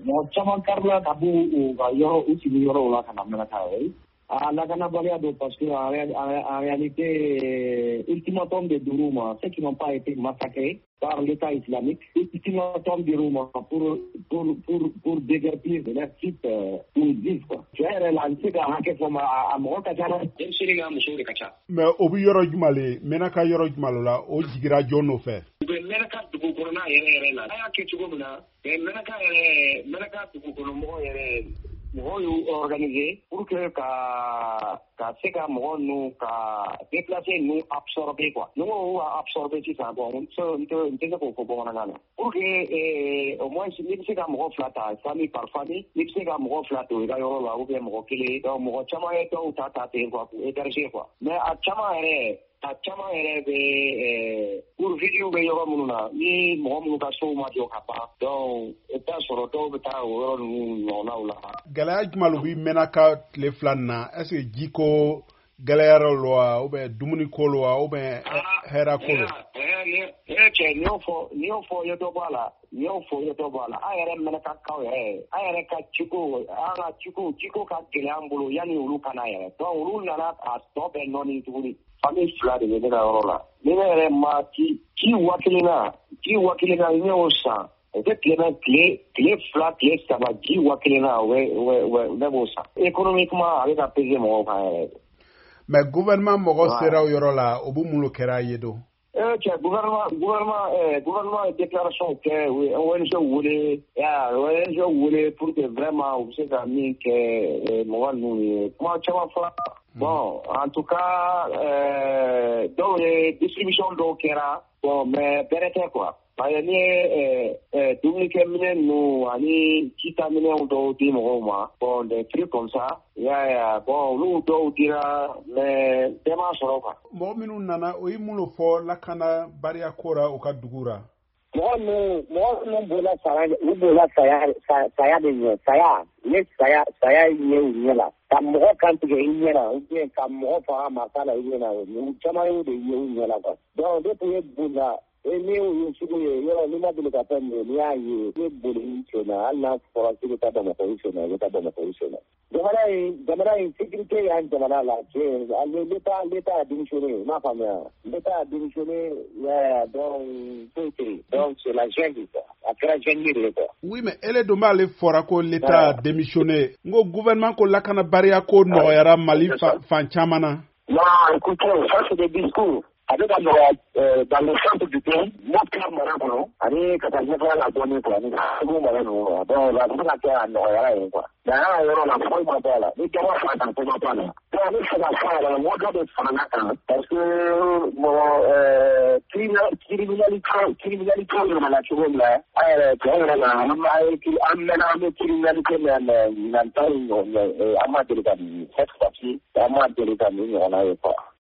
Mochamankarla Tabu, Yoro, Kanamanakai. La Canabaria, parce qu'en réalité, ultimatum de Duruma, ceux qui n'ont pas été massacrés par l'État islamique, ultimatum de Duruma pour déguerpir de leur site où ils vivent. Tu vois, lancé à Morocajana, mais Obi Yorojmale, Menaka Yorojmalola, O Jigira Jono fait. Menaka to Corona, Aya Ketuguna, Menaka Tukuno, organisé pour que ces gamins nous déplacer nous absorber quoi nous on va absorber si ça bon on pour que au moins si ces gamins flata famille par famille si ces gamins flata il y a là ou bien moquer donc moi chama est tout tata quoi héberger quoi mais à chama pour vidéo be yoro mununa ni mo munu ka so ma jo kapa donc eta soro to beta woro no laula Galaya Jumalu bi menaka le flanna est-ce que Jiko Galaya loa ou ben Dumuni Koloa ou ben Hera Kolo ni fo yo to bala ayere menaka ka ayere ka chiko ka gelambulo yani ulu kana yere to ulu nana a stop and noni tuli famille fla de la rola niere ma ki wakilina ni osa et clé fla clé ça va ki wakilina we bosa économiquement avec un pays mo mais gouvernement mo sera yorola obumulo kera yedo gouvernement déclaration que ONG voulait pour que vraiment vous savez amis que moi nous comment tu vas faire bon en tout cas dans les distributions donc era bon mais peut-être quoi Payani Dominique Minen nous ani kita minen do timo ma bon des trucs comme ça bon nous do dira mais dema soroka mo minu nana o imulo fo lakana baria kora o kadugura mo bola saya nyela tam mo kan to nyela o bien kam mo fa masala nyela ni chama yo de nyela ko donc de pour bola ni o sugo yo ni ma de ka pembe ni ayi ni boli chona alla for asilo ta dama position Jamana sécurité en général là l'état a démissionné ma famille l'état a démissionné donc c'est la jungle après la jungle quoi oui mais elle est dommage fora ko l'état a démissionné ngo gouvernement ko lakana baria ko no yara mali fan chamana non écoutez ça c'est des discours avec dans le centre du pays, moi qui suis marabouno, allez quand je vais la donner quoi, ni vous m'avez nous, donc la bonne affaire à Noël quoi. Là on a la folle là, les gars ça dans pour pas là. Donc c'est la faire moi de faire parce que mon criminalité dans la chose là, criminalité mais n'entend amadou cette fois-ci amadou on a pas